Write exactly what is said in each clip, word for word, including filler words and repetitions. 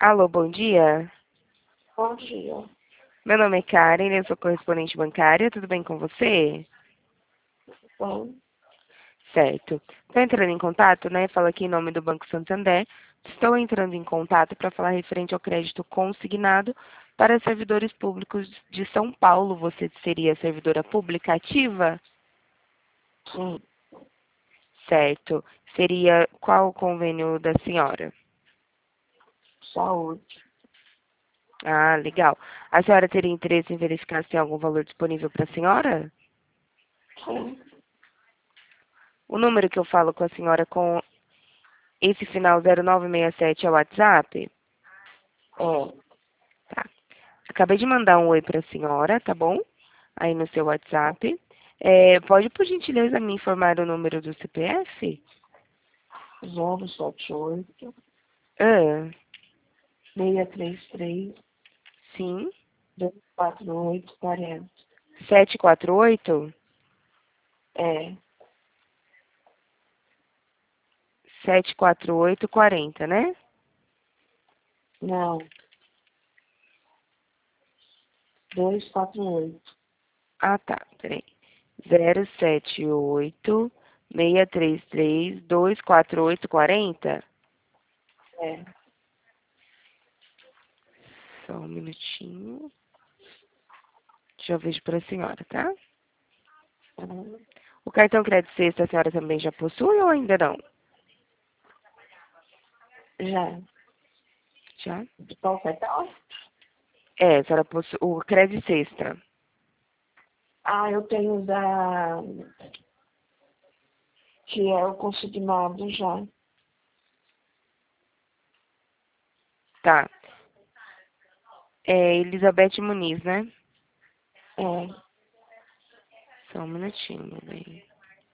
Alô, bom dia. Bom dia. Meu nome é Karen, eu sou correspondente bancária. Tudo bem com você? Bem, Certo. Estou entrando em contato, né? Falo aqui em nome do Banco Santander. Estou entrando em contato para falar referente ao crédito consignado para servidores públicos de São Paulo. Você seria servidora pública ativa? sim, Certo. Seria qual o convênio da senhora? saúde. Ah, legal. A senhora teria interesse em verificar se tem algum valor disponível para a senhora? Sim, O número que eu falo com a senhora com esse final zero nove seis sete é o WhatsApp? é, Tá. Acabei de mandar um oi para a senhora, tá bom? Aí no seu WhatsApp. É, pode, por gentileza, me informar o número do C P F? zero sete oito, Ah, seis três três, sim. dois quatro oito, quarenta. sete quatro oito? É, sete quatro oito quarenta, né? não, dois quatro oito. Ah, tá. Peraí. zero sete oito seis três três dois quatro oito quarenta. É, Só um minutinho. Deixa eu ver para a senhora, tá? hum, O cartão crédito sexta a senhora também já possui ou ainda não? já. Já? De qual cartão? É, a senhora possui o crédito sexta. Ah, eu tenho da... que é o consignado já. Tá. É Elizabeth Muniz, né? É, Só um minutinho, meu bem.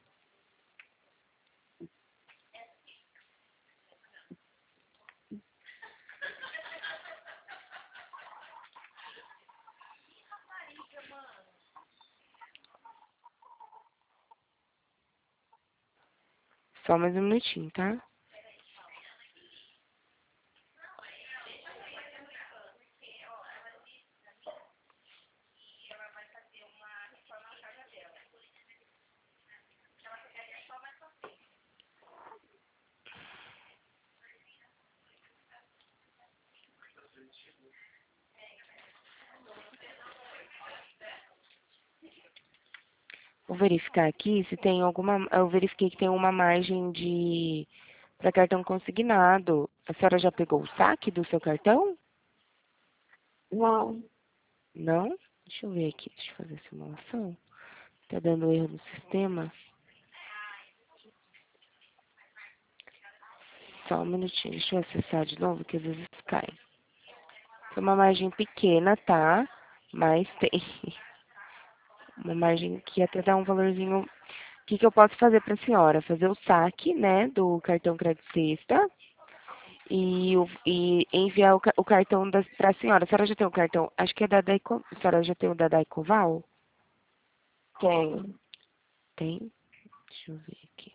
Só mais um minutinho, tá? Vou verificar aqui se tem alguma. Eu verifiquei que tem uma margem de para cartão consignado. A senhora já pegou o saque do seu cartão? não, Não? Deixa eu ver aqui, deixa eu fazer a simulação. Tá dando erro no sistema? Só um minutinho, deixa eu acessar de novo, que às vezes cai. Foi uma margem pequena, tá? Mas tem uma margem que até dá um valorzinho. O que, que eu posso fazer para a senhora? Fazer o saque, né, do cartão crédito sexta e, o- e enviar o, ca- o cartão para a senhora. A senhora já tem o cartão? Acho que é da Daico, a senhora já tem o da Daicoval? tenho. Tem? Deixa eu ver aqui.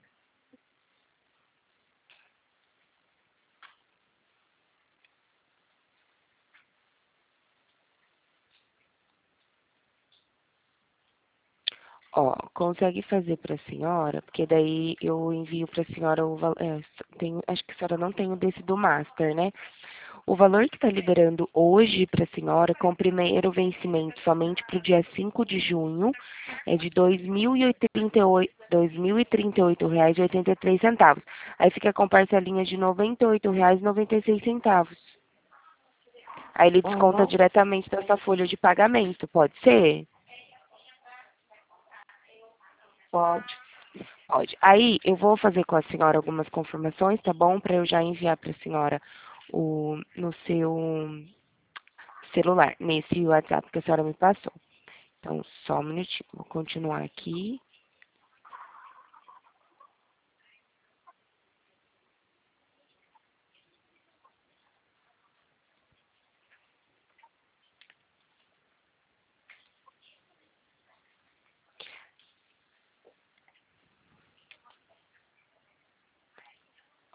Ó, consegue fazer para a senhora, porque daí eu envio para a senhora o valor. É, tem, acho que a senhora não tem o desse do Master, né? O valor que está liberando hoje para a senhora, com o primeiro vencimento somente para o dia cinco de junho, é de dois mil e trinta e oito, dois mil e trinta e oito reais e oitenta e três centavos. Aí fica com parcelinha de noventa e oito reais e noventa e seis centavos. Aí ele desconta Uhum, diretamente da sua folha de pagamento, pode ser? pode. Pode. Aí eu vou fazer com a senhora algumas confirmações, tá bom? Para eu já enviar para a senhora o, no seu celular, nesse WhatsApp que a senhora me passou. Então, só um minutinho. Vou continuar aqui.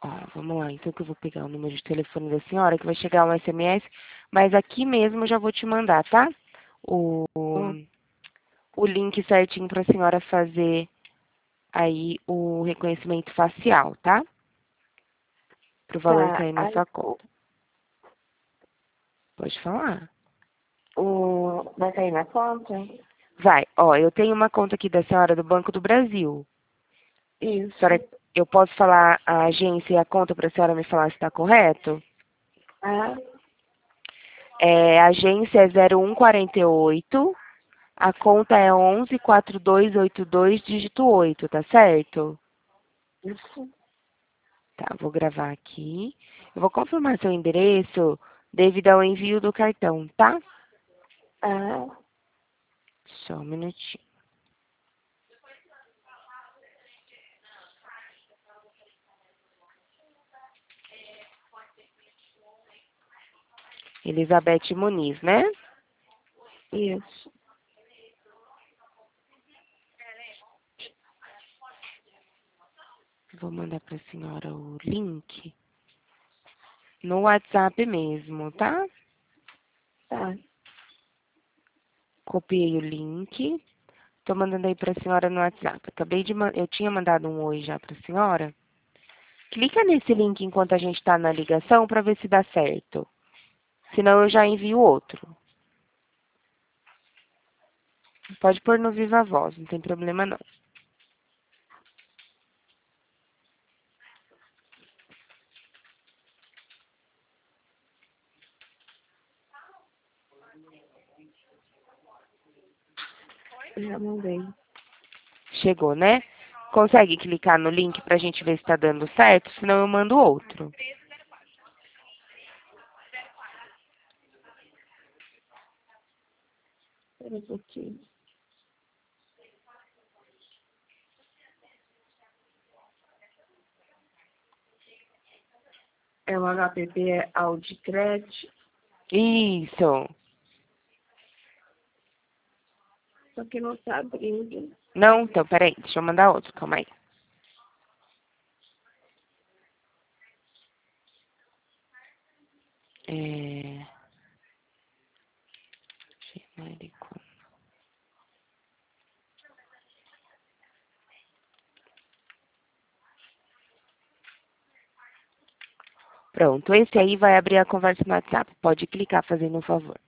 Ó, vamos lá, então que eu vou pegar o número de telefone da senhora, que vai chegar um S M S, mas aqui mesmo eu já vou te mandar, tá? O, Hum, o link certinho para a senhora fazer aí o reconhecimento facial, tá? Pro valor tá. cair na Aí, sua o, conta. Pode falar. o, vai cair na conta? Vai, ó, eu tenho uma conta aqui da senhora do Banco do Brasil. Senhora, Isso. eu posso falar a agência e a conta para a senhora me falar se está correto? Ah, É, a agência é zero um quarenta e oito, a conta é onze quatro dois oito dois, dígito oito, tá certo? isso. Tá, vou gravar aqui. Eu vou confirmar seu endereço devido ao envio do cartão, tá? Ah, Só um minutinho. Elizabeth Muniz, né? isso. Vou mandar para a senhora o link no WhatsApp mesmo, tá? Tá. Copiei o link. Tô mandando aí para a senhora no WhatsApp. Acabei de man... Eu tinha mandado um oi já para a senhora. Clica nesse link enquanto a gente está na ligação para ver se dá certo. Senão eu já envio outro. Pode pôr no Viva Voz, não tem problema não. Já mandei. Chegou, né? Consegue clicar no link pra gente ver se tá dando certo? Senão eu mando outro. Espera um pouquinho. É o H P P é Audicred, Isso. só que não tá abrindo. Não? Então, peraí. Deixa eu mandar outro. Calma aí. É... Genérico. Pronto. Esse aí vai abrir a conversa no WhatsApp. Pode clicar fazendo um favor.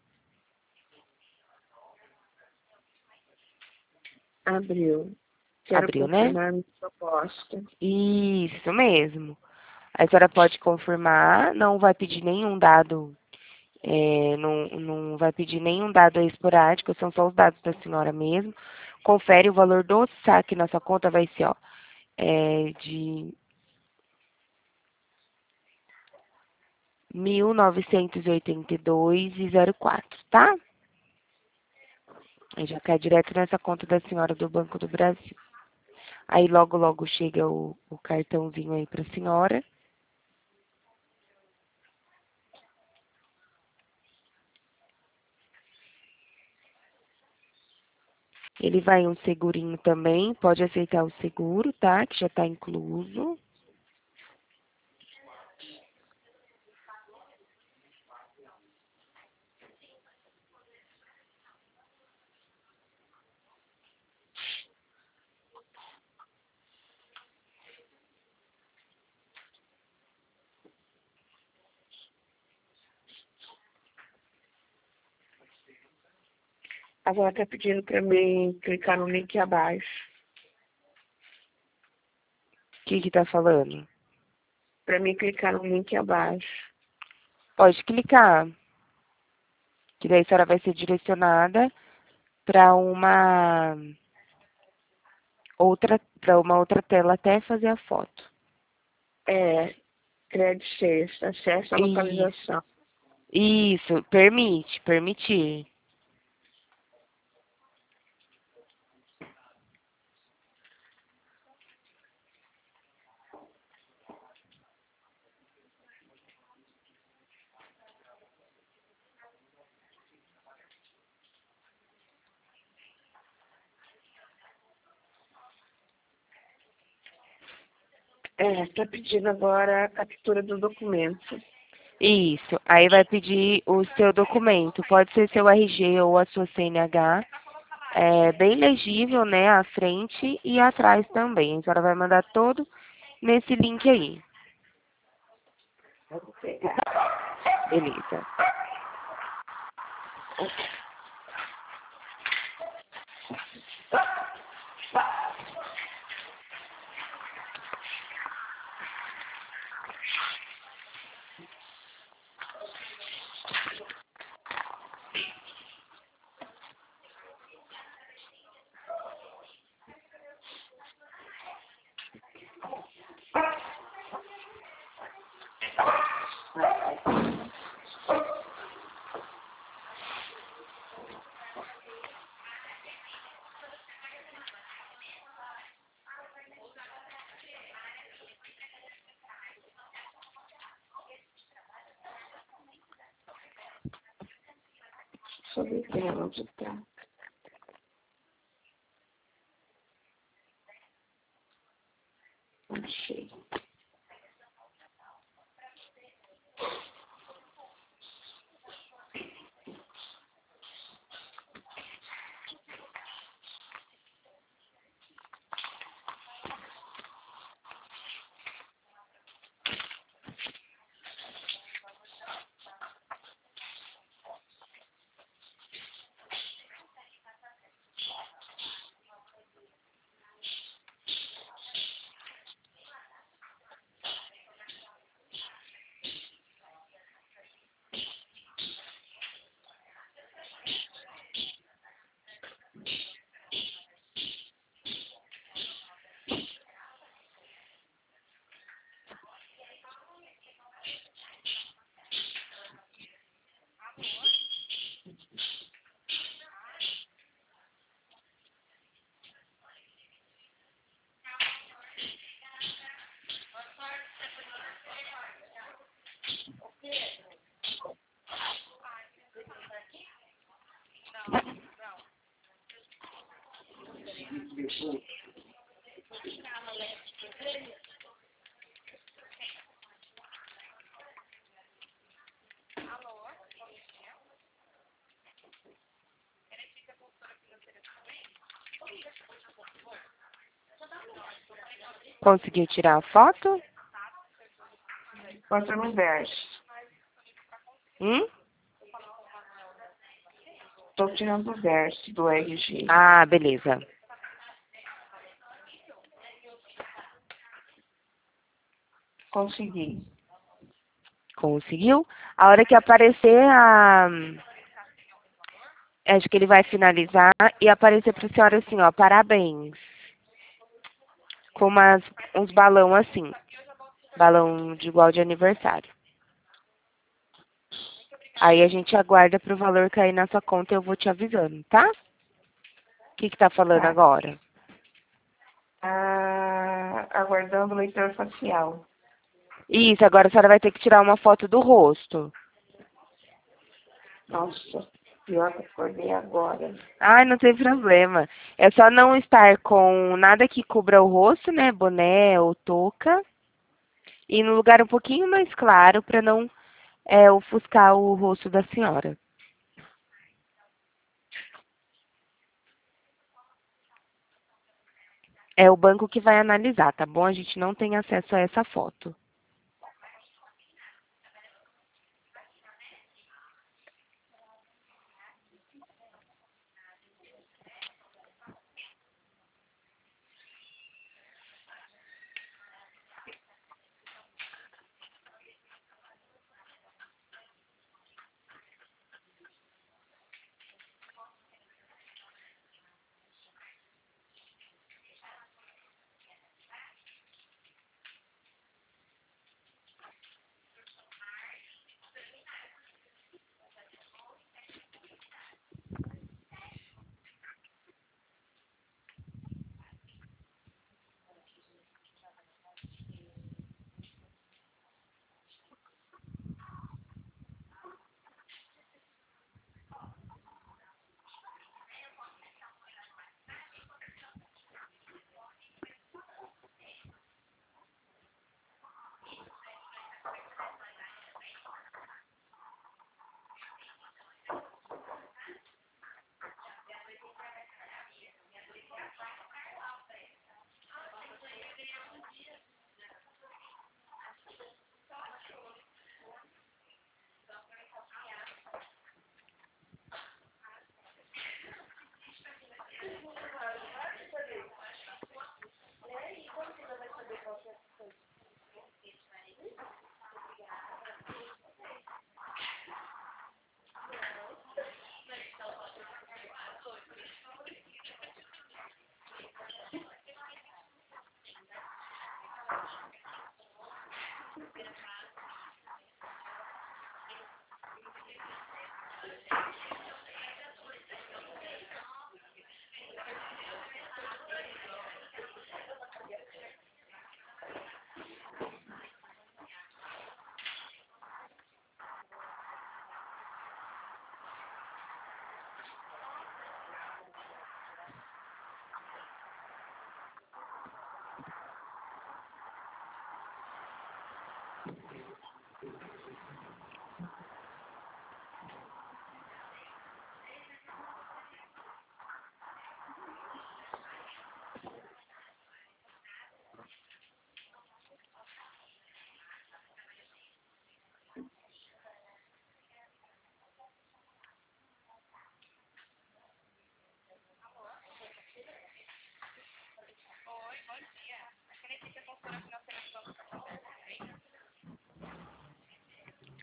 Abriu. Quero Abriu, né? confirmar minha proposta. Isso mesmo. A senhora pode confirmar. Não vai pedir nenhum dado. É, não, não vai pedir nenhum dado esporádico. São só os dados da senhora mesmo. Confere o valor do saque na sua conta. Vai ser, ó. É de mil novecentos e oitenta e dois e zero quatro, tá? Aí já cai direto nessa conta da senhora do Banco do Brasil. Aí logo, logo chega o, o cartãozinho aí pra senhora. Ele vai um segurinho também, pode aceitar o seguro, tá? Que já tá incluso. Agora tá pedindo pra mim clicar no link abaixo. O que que tá falando? Pra mim clicar no link abaixo. Pode clicar, que daí a senhora vai ser direcionada para uma outra, para uma outra tela até fazer a foto. É, crédito sexta, acesso à Isso, localização. isso, permite, permitir. É, tá pedindo agora a captura do documento. Isso. Aí vai pedir o seu documento. Pode ser seu R G ou a sua C N H. É bem legível, né? À frente e atrás também. A senhora vai mandar todo nesse link aí. Vou pegar. Beleza. Deixa eu ver aqui onde tá. Achei. Conseguiu tirar a foto? Bota no verso. Hum? Tô tirando o verso do R G. Ah, beleza. Consegui. Conseguiu? A hora que aparecer a... Acho que ele vai finalizar e aparecer para a senhora assim, ó, parabéns. Com umas, uns balão assim. Balão de igual de aniversário. Aí a gente aguarda para o valor cair na sua conta e eu vou te avisando, tá? O que que tá falando Tá. agora? Ah, aguardando o leitor facial. Isso, agora a senhora vai ter que tirar uma foto do rosto. Nossa, pior que acordei agora. Ai, não tem problema. É só não estar com nada que cubra o rosto, né? Boné ou touca. E no lugar um pouquinho mais claro para não é, ofuscar o rosto da senhora. É o banco que vai analisar, tá bom? A gente não tem acesso a essa foto.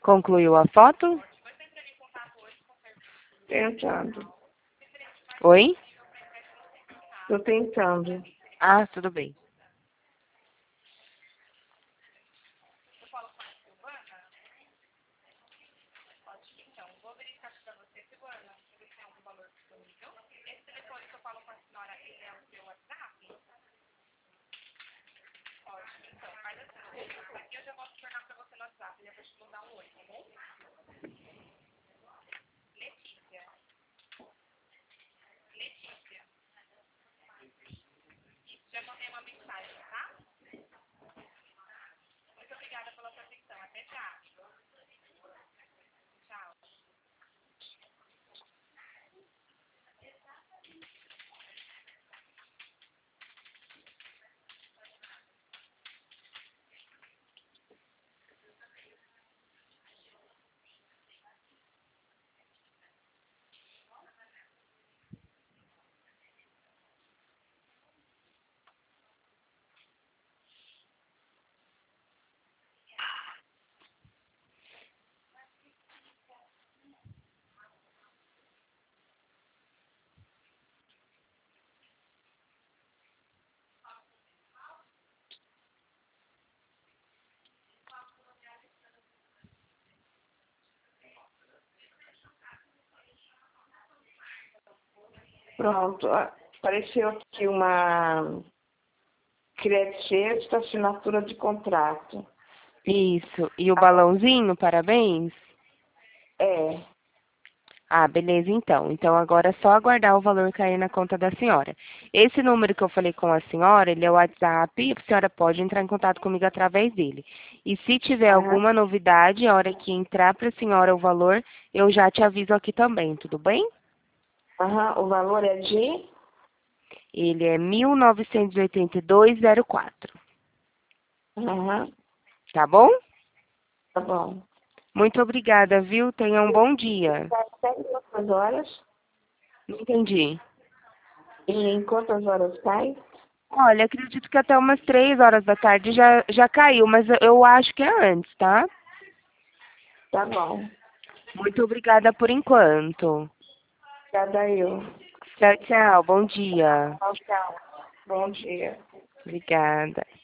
Concluiu a foto? Tentando. Oi? Tô tentando. Ah, tudo bem. Pronto. Apareceu aqui uma crédito, assinatura de contrato. Isso. E o balãozinho, parabéns? É. Ah, beleza, então. Então agora é só aguardar o valor cair na conta da senhora. Esse número que eu falei com a senhora, ele é o WhatsApp, a senhora pode entrar em contato comigo através dele. E se tiver Aham. alguma novidade, a hora que entrar para a senhora o valor, eu já te aviso aqui também, tudo bem? Aham. O valor é de? Ele é mil novecentos e oitenta e dois vírgula zero quatro, Aham. tá bom? Tá bom. Muito obrigada, viu? Tenha um bom dia. Até em quantas horas? Não entendi. E em quantas horas sai? Olha, acredito que até umas três horas da tarde já, já caiu, mas eu, eu acho que é antes, tá? Tá bom. Muito obrigada por enquanto. Obrigada eu. Tchau, tchau. Bom dia. Tchau, tchau. Bom dia. Obrigada.